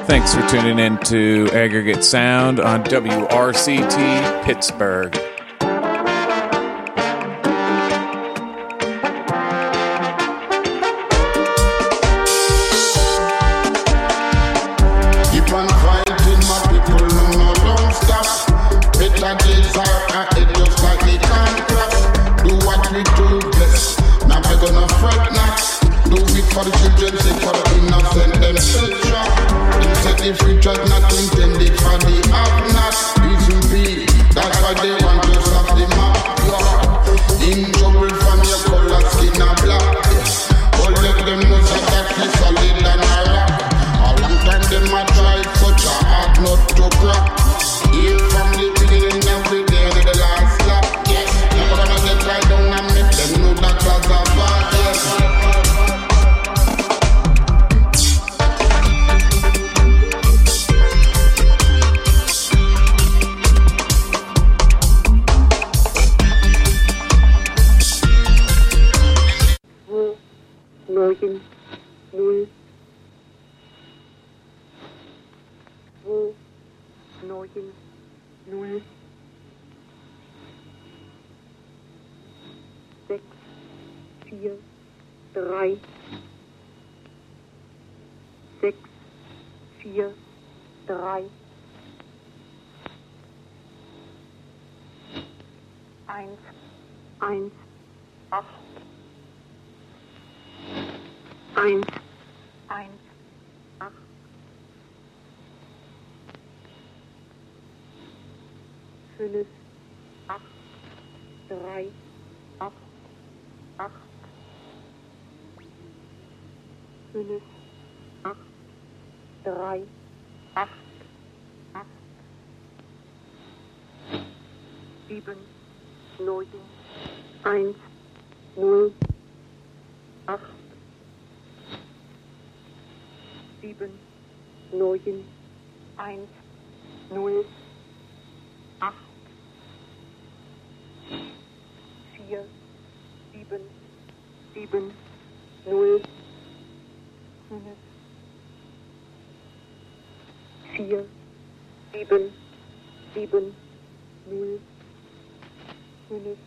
Thanks for tuning in to Aggregate Sound on WRCT Pittsburgh. Keep on fighting, my people, no, don't stop. Better days are ahead, just like the contract. Do what we do best. Now we're gonna fret not. Do it for the children, say for the innocent, them children. Instead, if we just not intended for the have-not, reason be, that's why they want to stop the map. In trouble from your color, skin and black. But let them know that is solid and a rock. A long time them a try such a hard nut to crack. Here from the beginning, every day and the last lap. Yes, never gonna get right down and make them know that was a bad. Yes. Neun, null, neun, null, 6, 4, 3, 6, 4, 3, 1, 1, 8, 1, 1, 8, 5, 8, 3, 8, 8, 5, 8, 3, 8, 8, 7, 9, 1, 0, 8, 7, 9, 1, 0, 8, 4, 7, 7, 0, 5, 4, 7, 7, 0, 5,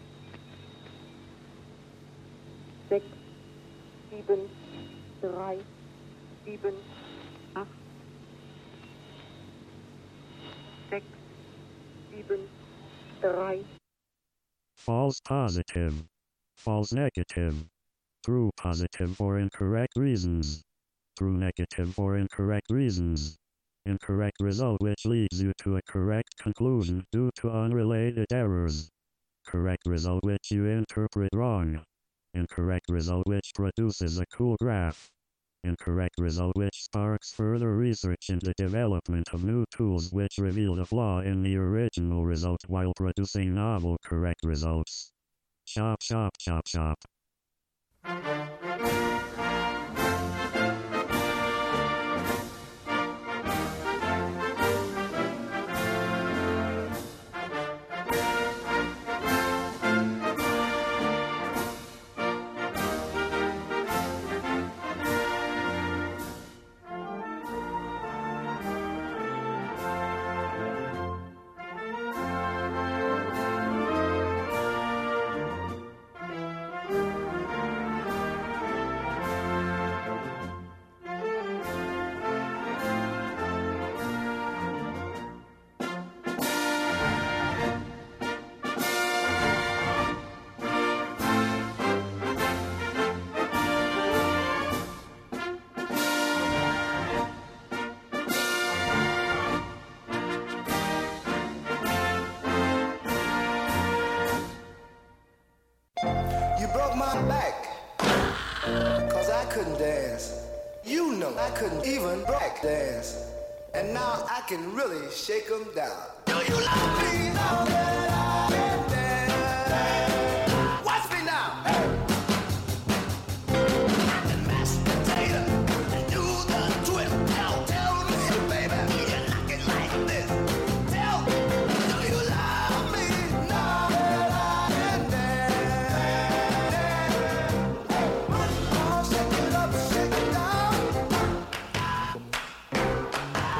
6, 7, 3, 7, 8, 6, 7, 3. False positive. False negative. True positive for incorrect reasons. True negative for incorrect reasons. Incorrect result which leads you to a correct conclusion due to unrelated errors. Correct result which you interpret wrong. Incorrect result which produces a cool graph. Incorrect result which sparks further research in the development of new tools which reveal the flaw in the original result while producing novel correct results. Chop chop chop chop. You broke my back, 'cause I couldn't dance. You know I couldn't even break dance. And now I can really shake 'em down. Do you love me now that I can dance? Watch me now. Hey. I can mash potato and do the twist. Now tell me, baby, you like it like this. Tell me, do you love me now that I can dance? Oh, shake it up, shake it down.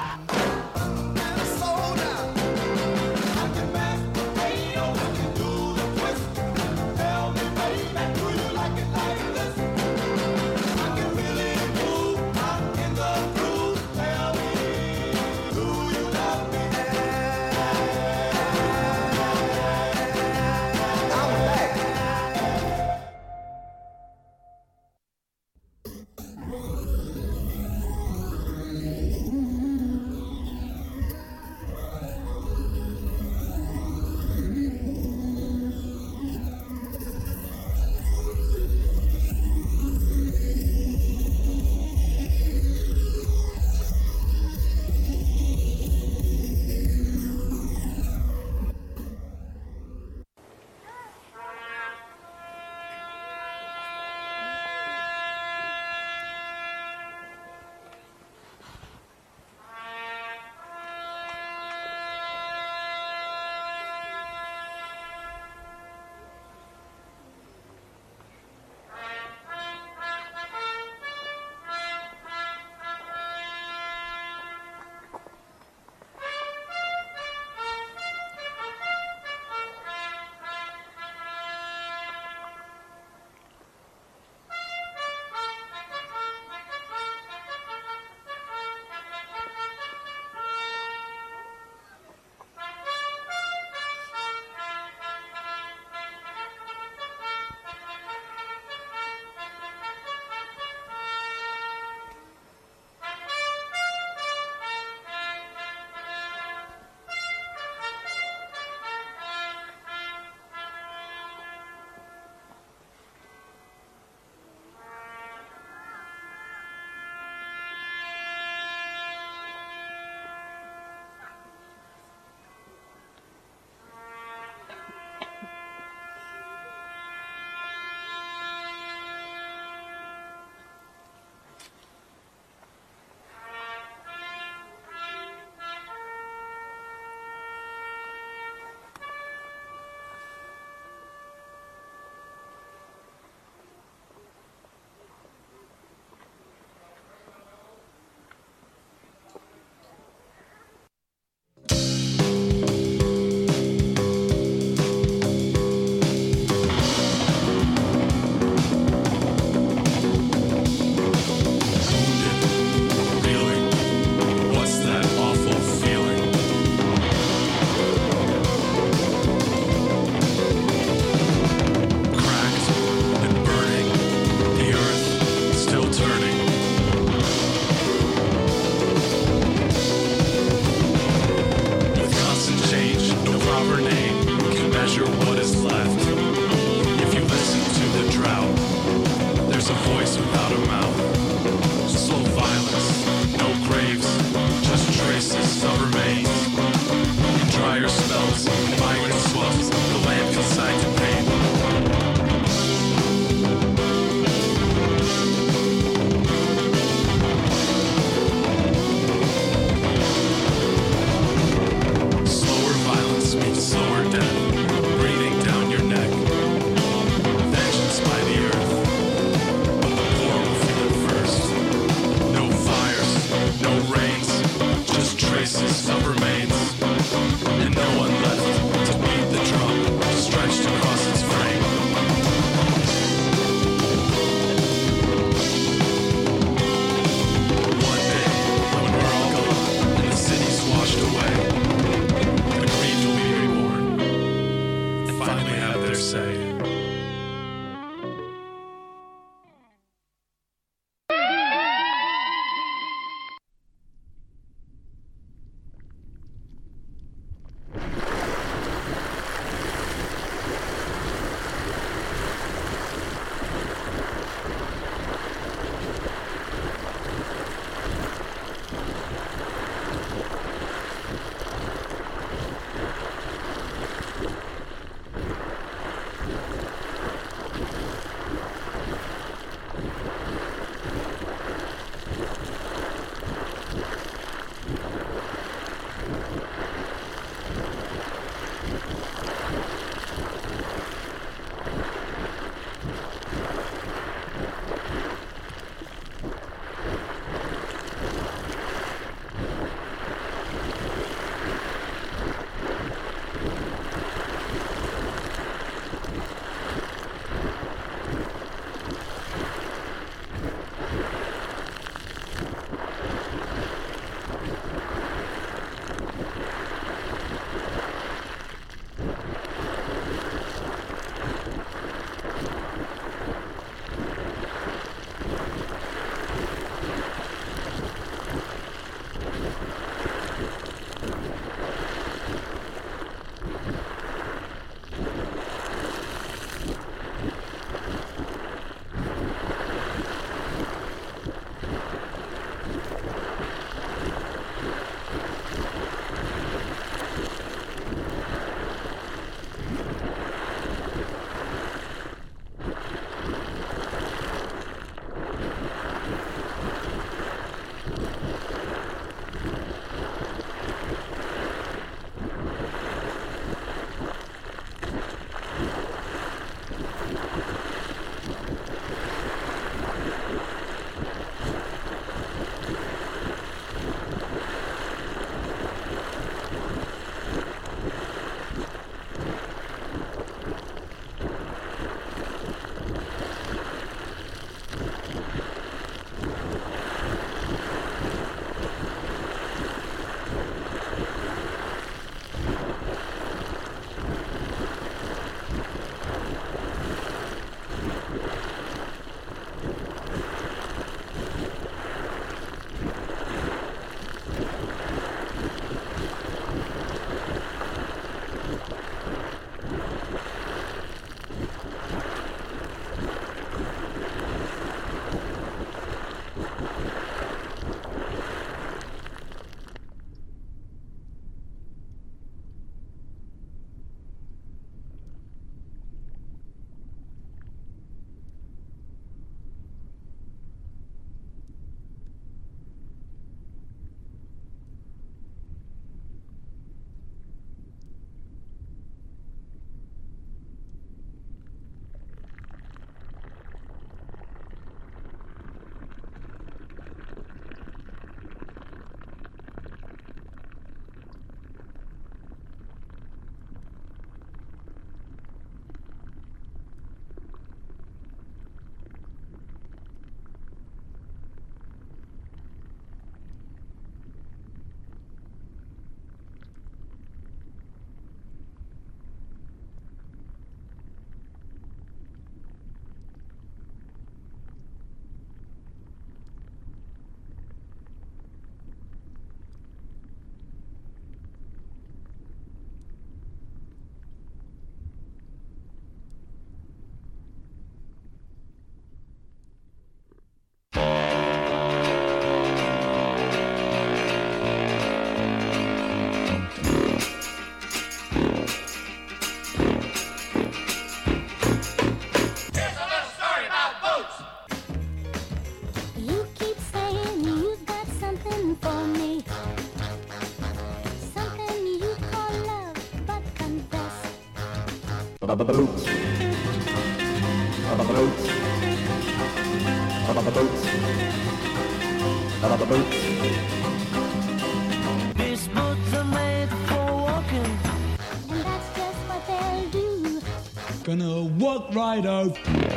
These boots are made for walking. And that's just what they'll do. Gonna walk right out.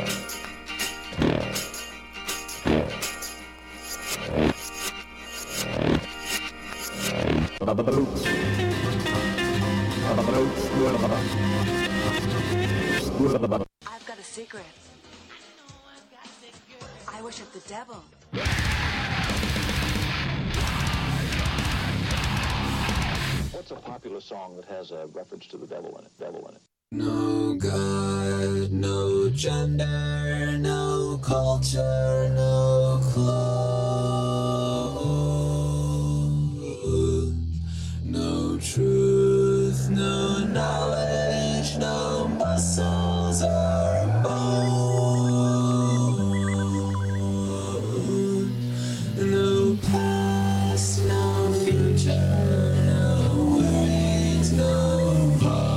I've got a secret. I worship the devil. What's a popular song that has a reference to the devil in it? No God, no gender, no culture, no clothes, no truth, no knowledge, no muscles or bones, no past, no future, no worries, no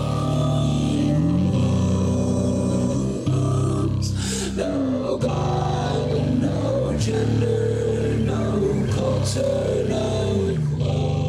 problems, no God, no gender, no culture, no clothes.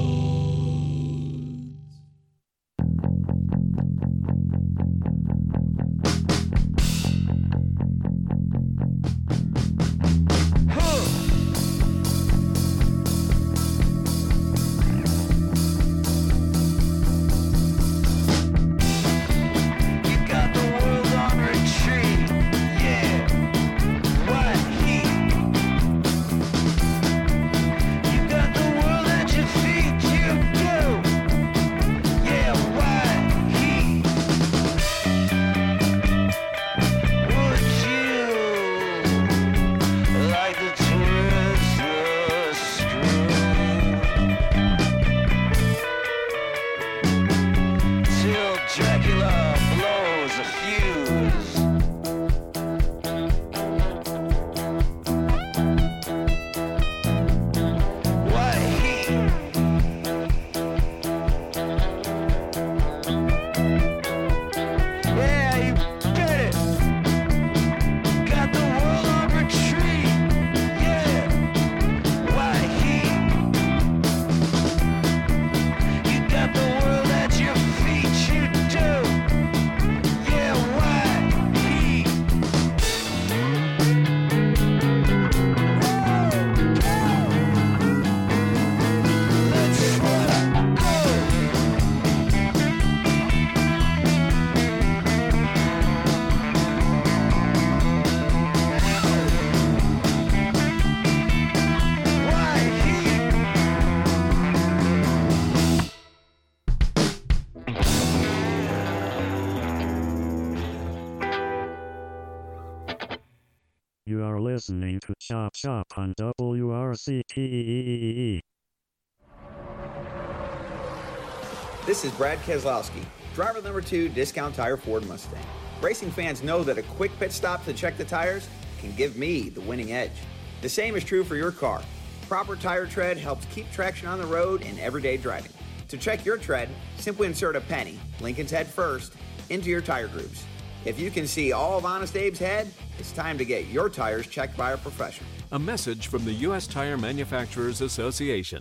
You are listening to Chop Shop on WRCT. This is Brad Keselowski, driver number 2, Discount Tire Ford Mustang. Racing fans know that a quick pit stop to check the tires can give me the winning edge. The same is true for your car. Proper tire tread helps keep traction on the road in everyday driving. To check your tread, simply insert a penny, Lincoln's head first, into your tire grooves. If you can see all of Honest Abe's head, it's time to get your tires checked by a professional. A message from the U.S. Tire Manufacturers Association.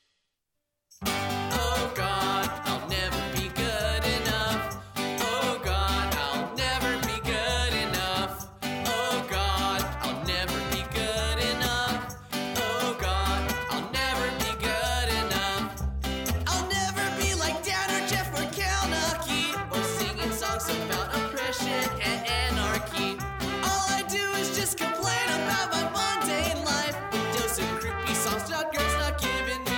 Oh God, I'll never be good enough. Oh God, I'll never be good enough. Oh God, I'll never be good enough. Oh God, I'll never be good enough. I'll never be like Dan or Jeff or Cal Nucky, or singing songs about oppression and anarchy. All I do is just complain about my mundane life. A dose of creepy songs, not girls not giving me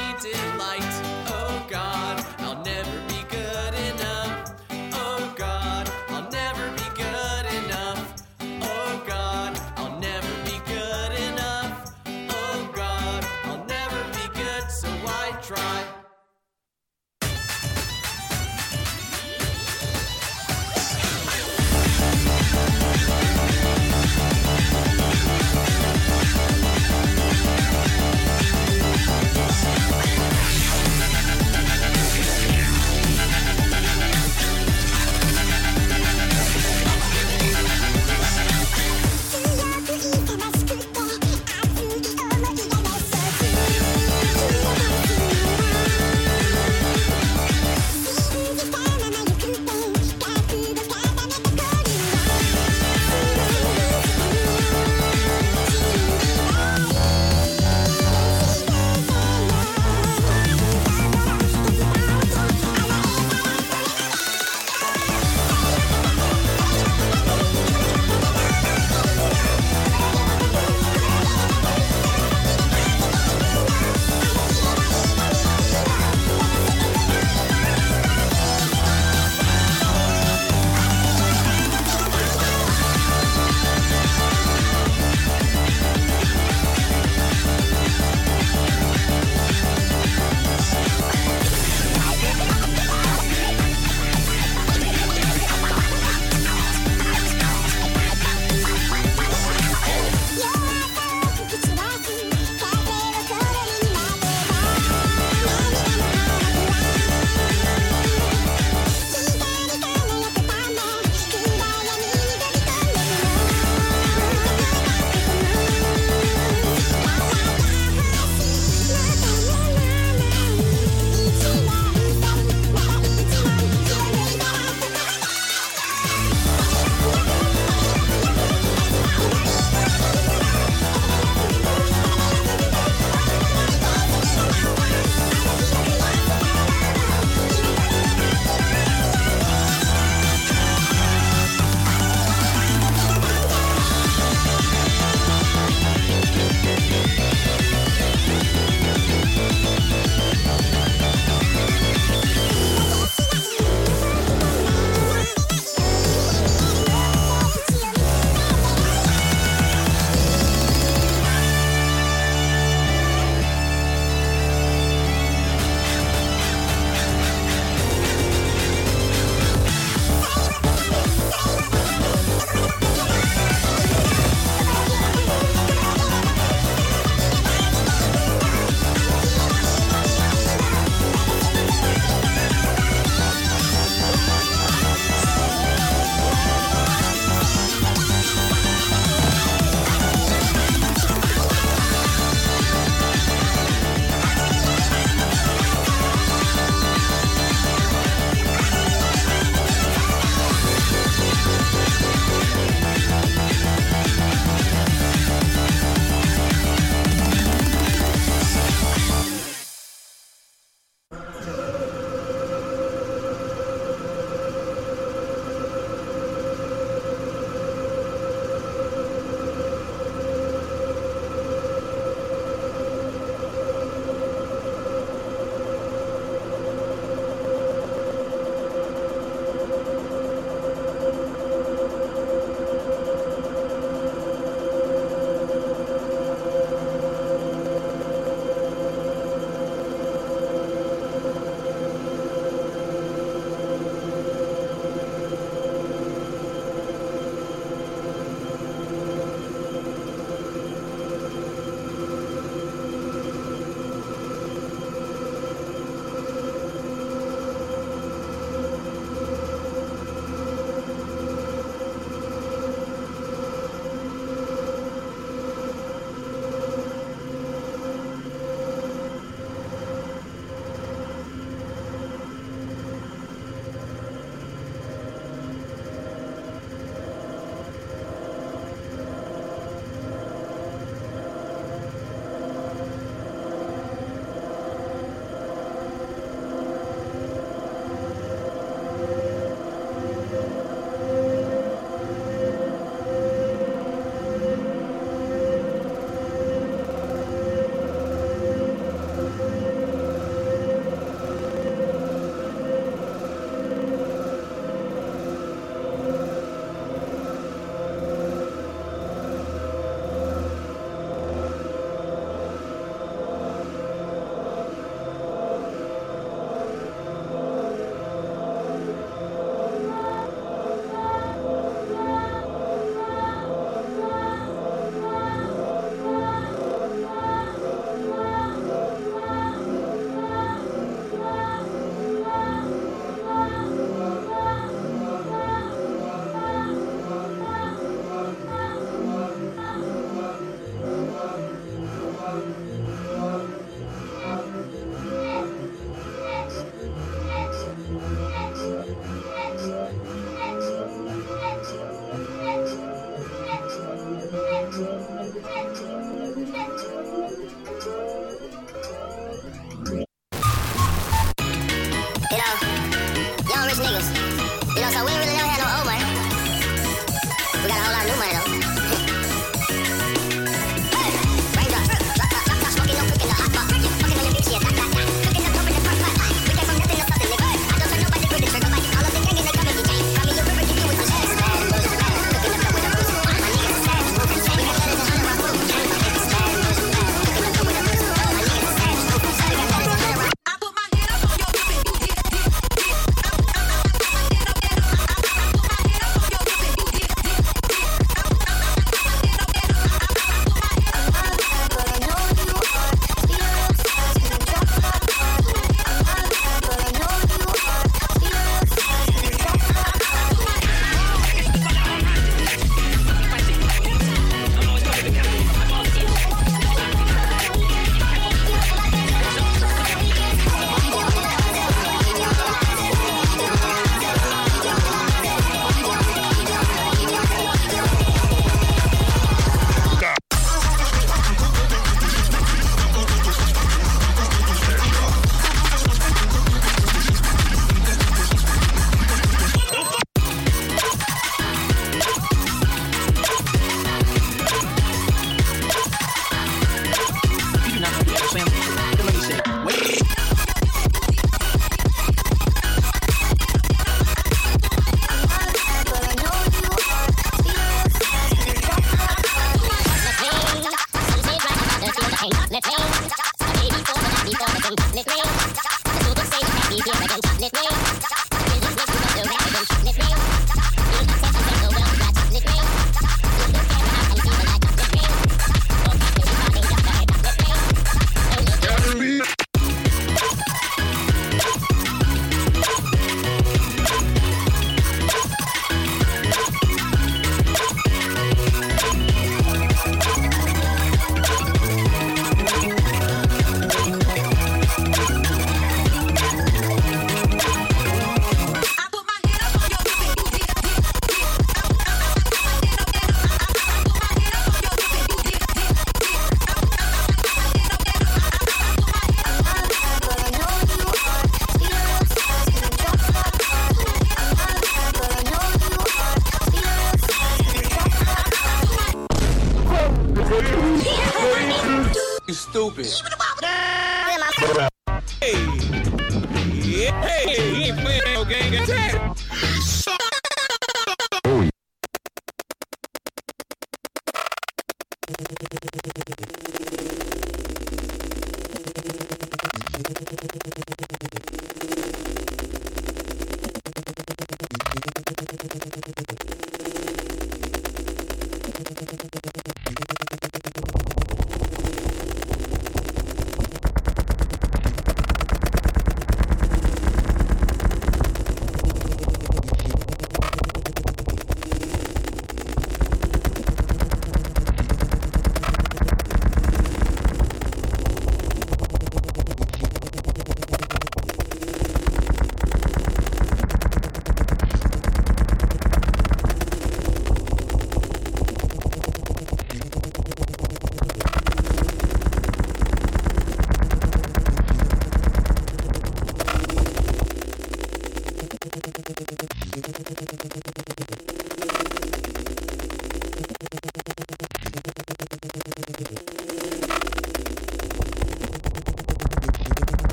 He ain't playing no game.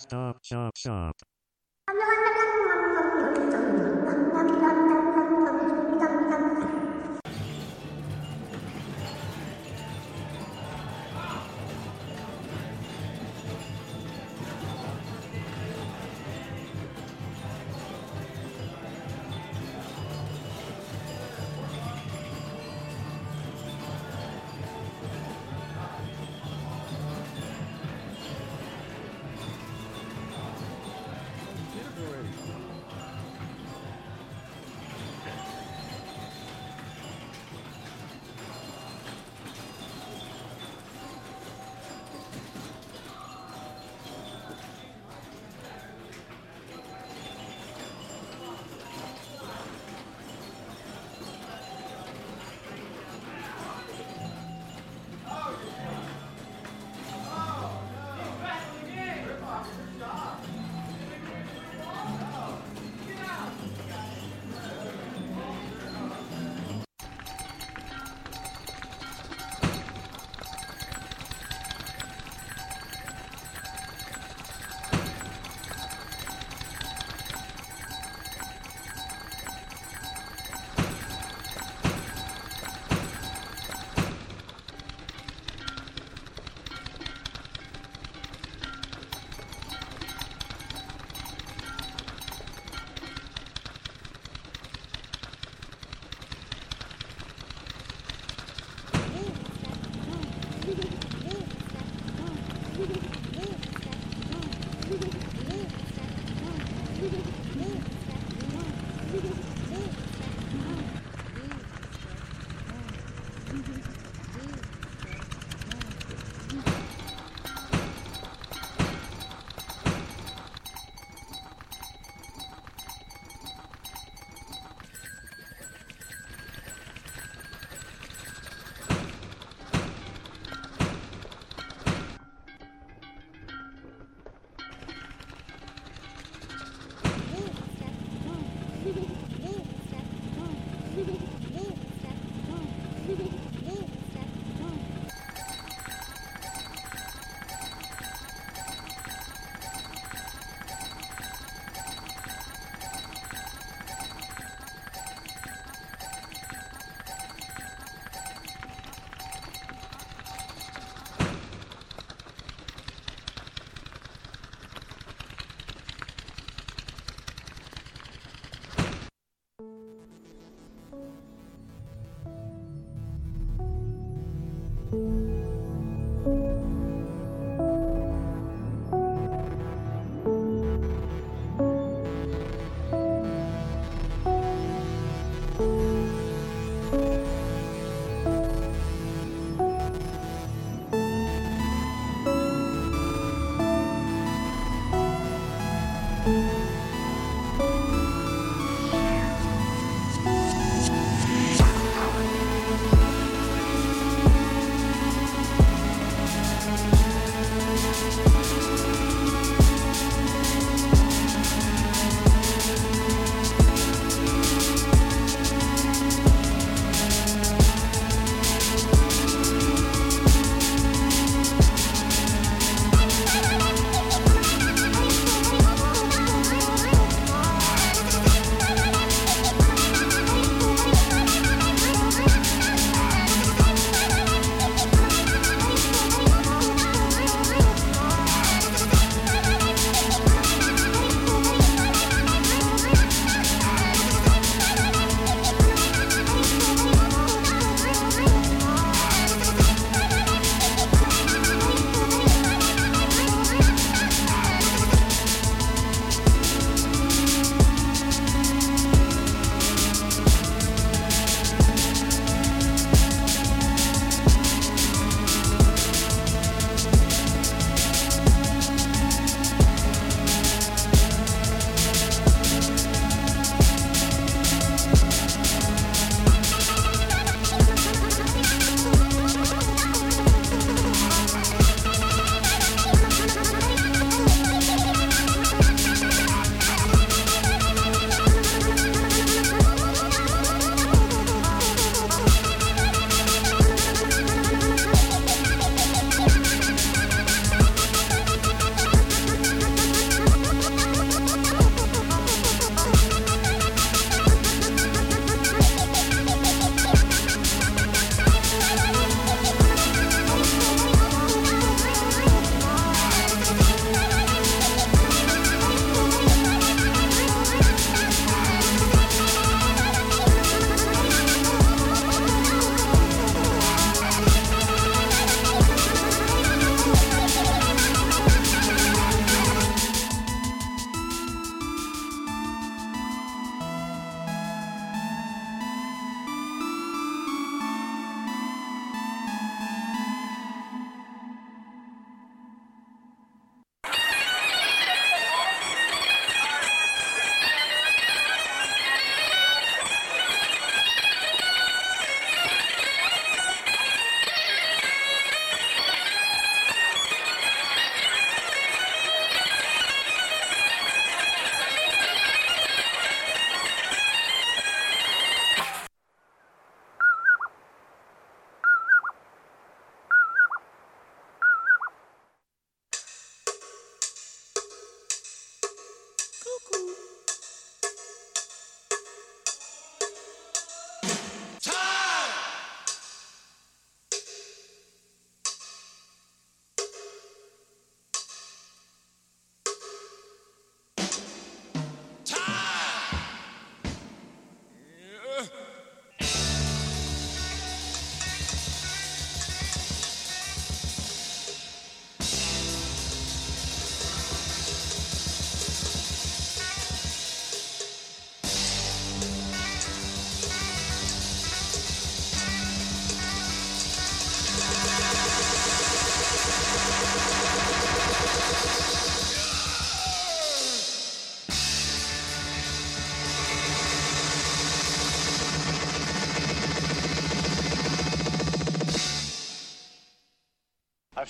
Stop Shop Shop. Already.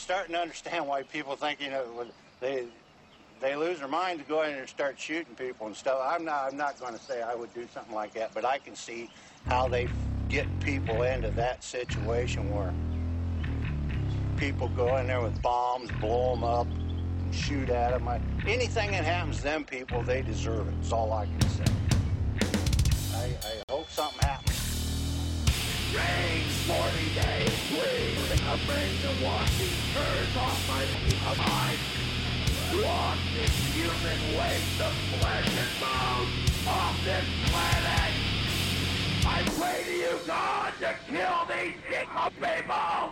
starting to understand why people think, you know, they lose their mind to go in and start shooting people and stuff. I'm not going to say I would do something like that, but I can see how they get people into that situation where people go in there with bombs, blow them up, shoot at them. Anything that happens to them people, they deserve it. That's all I can say. I hope something happens. Rain 40 days, breathing a brain to wash these birds off my mind. Wash this human waste of flesh and bone off this planet. I pray to you, God, to kill these sick people.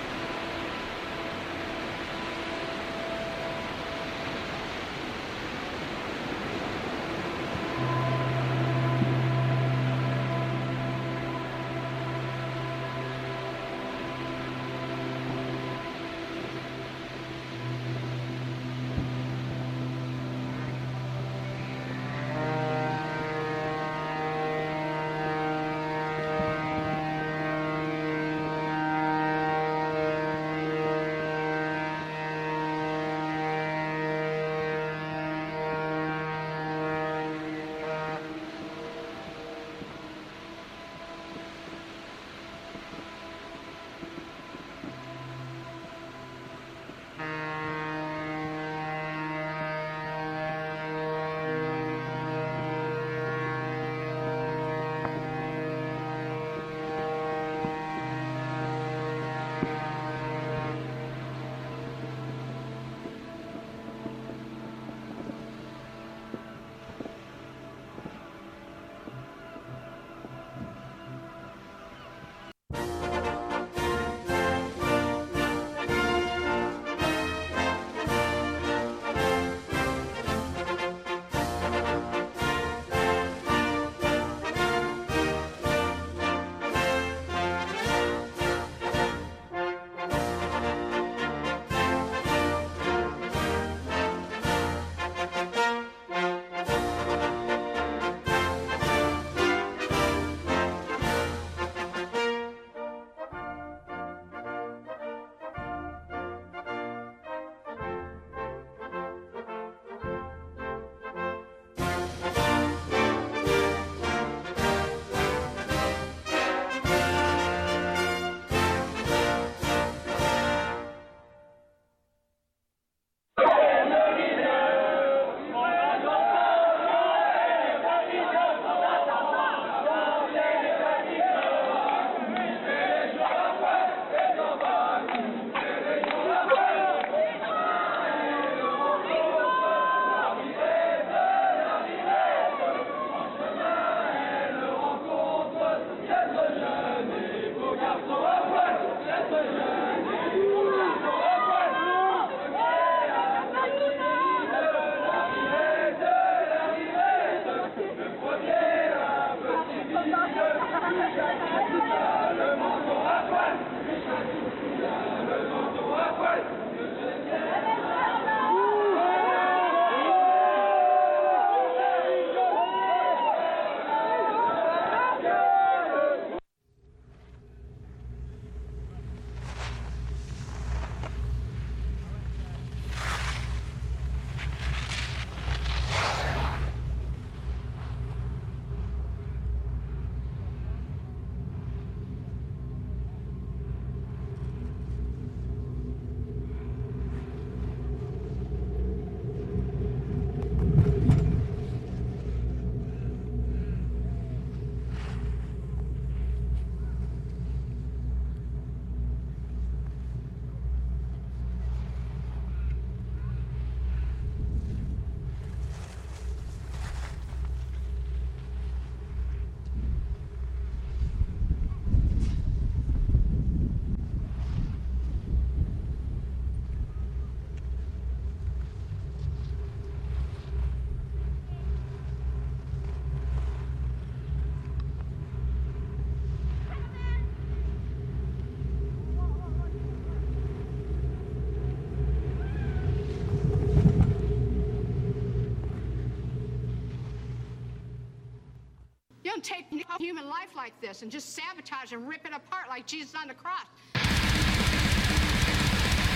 You don't take human life like this and just sabotage and rip it apart like Jesus on the cross.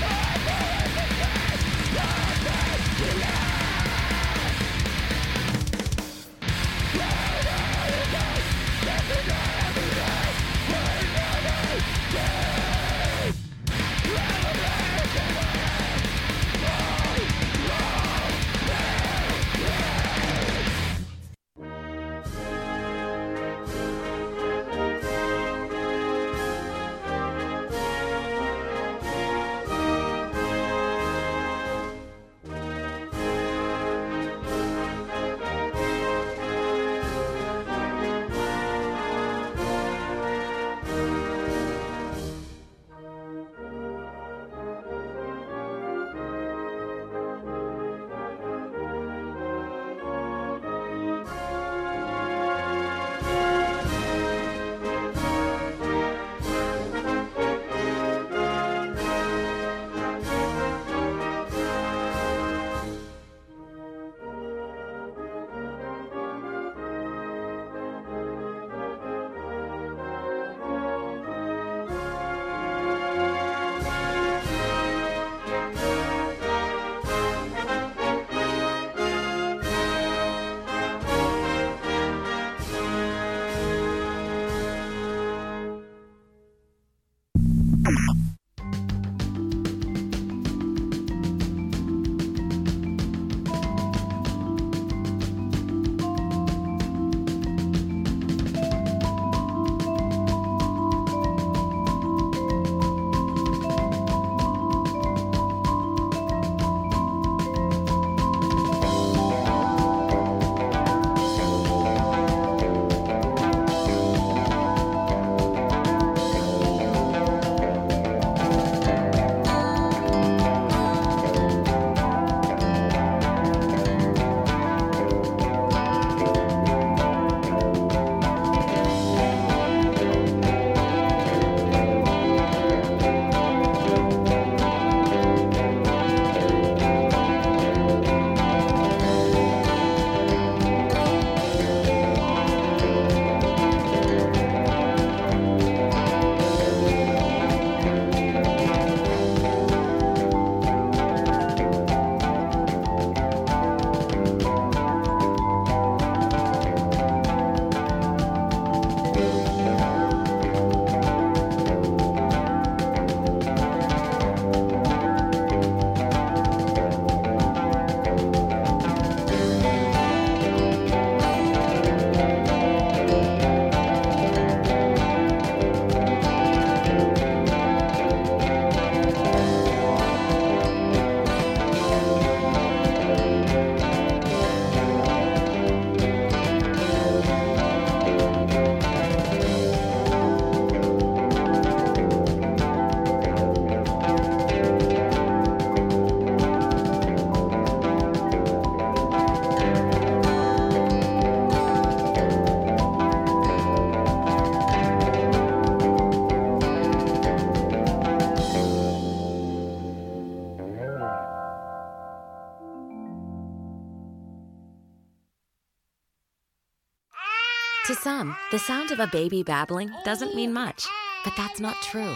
To some, the sound of a baby babbling doesn't mean much, but that's not true.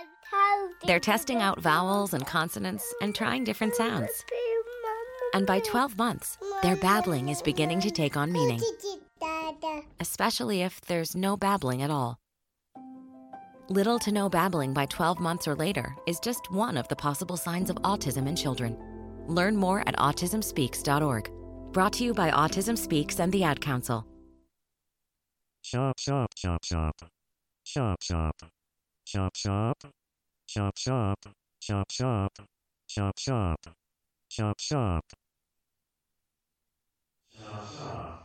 They're testing out vowels and consonants and trying different sounds. And by 12 months, their babbling is beginning to take on meaning, especially if there's no babbling at all. Little to no babbling by 12 months or later is just one of the possible signs of autism in children. Learn more at autismspeaks.org. Brought to you by Autism Speaks and the Ad Council. Shop, shop, shop, shop. Shop, shop. Shop, shop. Shop, shop. Shop, shop. Shop, shop. Shop, shop. Shop, shop.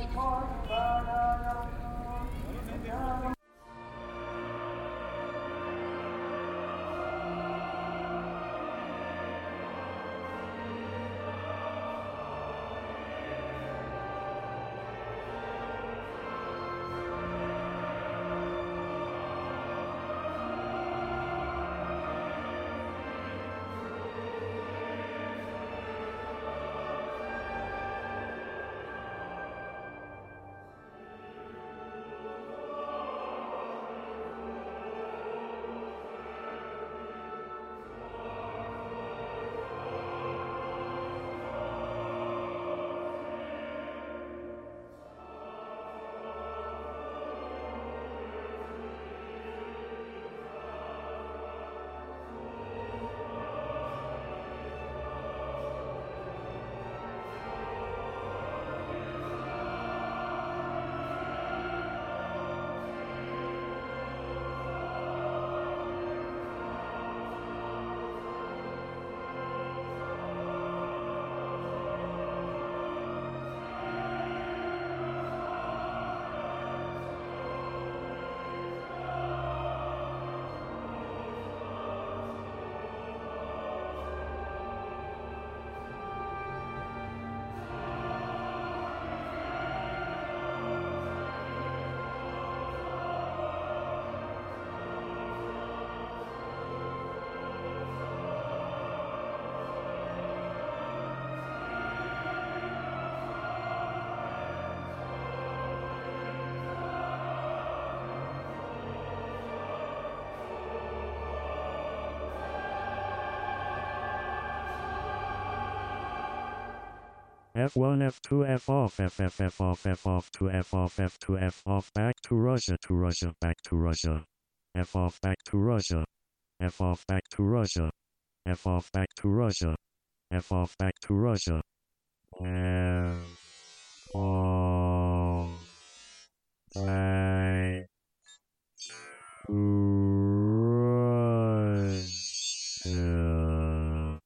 F1, F2, F off, F off to F off, F2, F off, back to Russia, back to Russia. F off, back to Russia. F off, back to Russia. F off, back to Russia. F off, back to Russia. F off, back to Russia.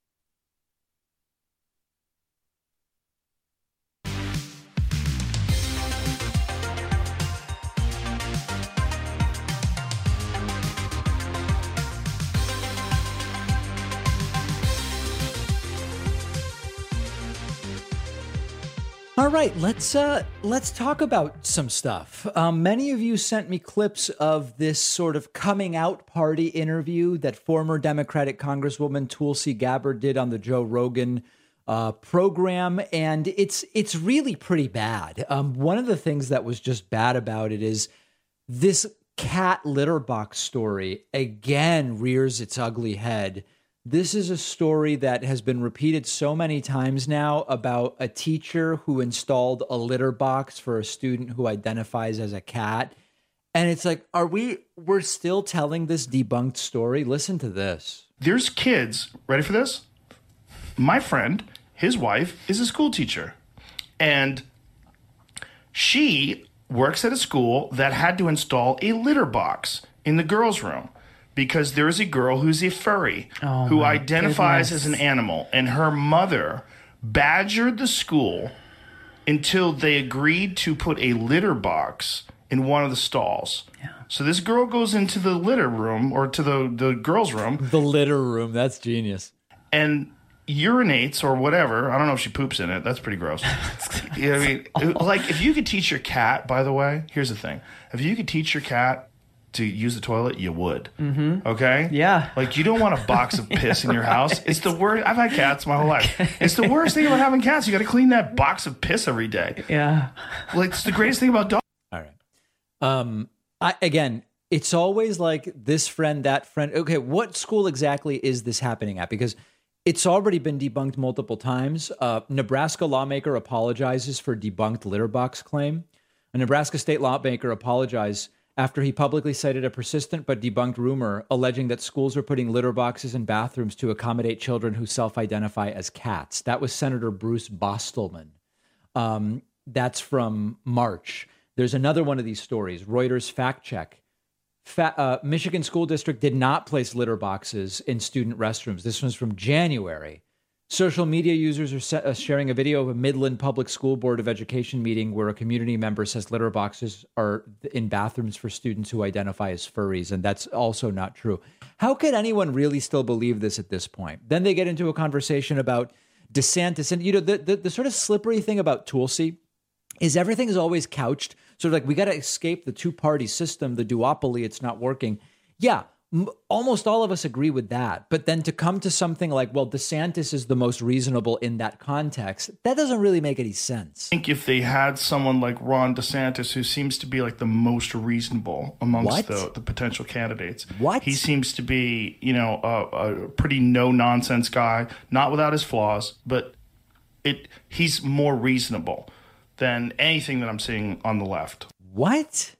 All right, let's talk about some stuff. Many of you sent me clips of this sort of coming out party interview that former Democratic Congresswoman Tulsi Gabbard did on the Joe Rogan program, and it's really pretty bad. One of the things that was just bad about it is this cat litter box story again rears its ugly head. This is a story that has been repeated so many times now about a teacher who installed a litter box for a student who identifies as a cat. And it's like, we're still telling this debunked story? Listen to this. There's kids, ready for this? My friend, his wife, is a school teacher. And she works at a school that had to install a litter box in the girls' room. Because there is a girl who's a furry who identifies as an animal, and her mother badgered the school until they agreed to put a litter box in one of the stalls. Yeah. So this girl goes into the litter room, or to the girls' room. The litter room, that's genius. And urinates or whatever. I don't know if she poops in it. That's pretty gross. You know what I mean? Like, if you could teach your cat, by the way, here's the thing. If you could teach your cat to use the toilet, you would. Mm-hmm. Okay? Yeah. Like, you don't want a box of piss in your house. It's the worst. I've had cats my whole life. It's the worst thing about having cats. You got to clean that box of piss every day. Yeah. Like, it's the greatest thing about dogs. All right. Again, it's always like this friend, that friend. Okay, what school exactly is this happening at? Because it's already been debunked multiple times. Nebraska lawmaker apologizes for debunked litter box claim. A Nebraska state lawmaker apologized after he publicly cited a persistent but debunked rumor alleging that schools are putting litter boxes in bathrooms to accommodate children who self-identify as cats. That was Senator Bruce Bostelman. That's from March. There's another one of these stories, Reuters fact check. Michigan School District did not place litter boxes in student restrooms. This one's from January. Social media users are sharing a video of a Midland Public School Board of Education meeting where a community member says litter boxes are in bathrooms for students who identify as furries, and that's also not true. How could anyone really still believe this at this point? Then they get into a conversation about DeSantis, and the sort of slippery thing about Tulsi is everything is always couched sort of like we got to escape the two-party system, the duopoly, it's not working. Yeah. Almost all of us agree with that. But then to come to something like, well, DeSantis is the most reasonable in that context, that doesn't really make any sense. I think if they had someone like Ron DeSantis, who seems to be like the most reasonable amongst the potential candidates. What? He seems to be, a pretty no-nonsense guy, not without his flaws, but he's more reasonable than anything that I'm seeing on the left. What?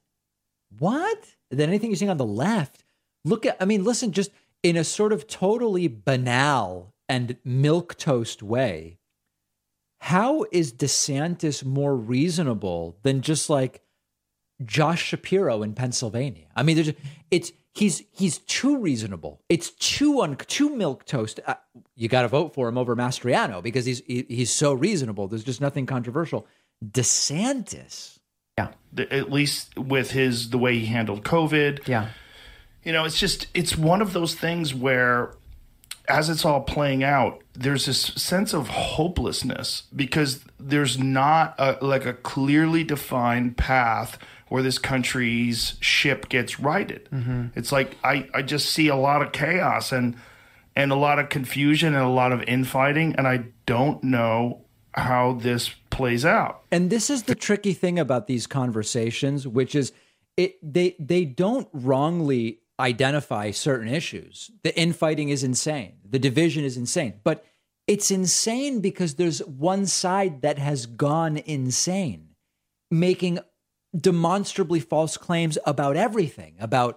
Than anything you're seeing on the left? Listen, just in a sort of totally banal and milquetoast way, how is DeSantis more reasonable than just like Josh Shapiro in Pennsylvania? I mean, he's too reasonable. It's too milquetoast. You got to vote for him over Mastriano because he's so reasonable. There's just nothing controversial. DeSantis, yeah, at least with the way he handled COVID, yeah. It's one of those things where, as it's all playing out, there's this sense of hopelessness because there's not a clearly defined path where this country's ship gets righted. Mm-hmm. It's like I just see a lot of chaos and a lot of confusion and a lot of infighting, and I don't know how this plays out. And this is the tricky thing about these conversations, which is they don't wrongly identify certain issues. The infighting is insane. The division is insane. But it's insane because there's one side that has gone insane, making demonstrably false claims about everything, about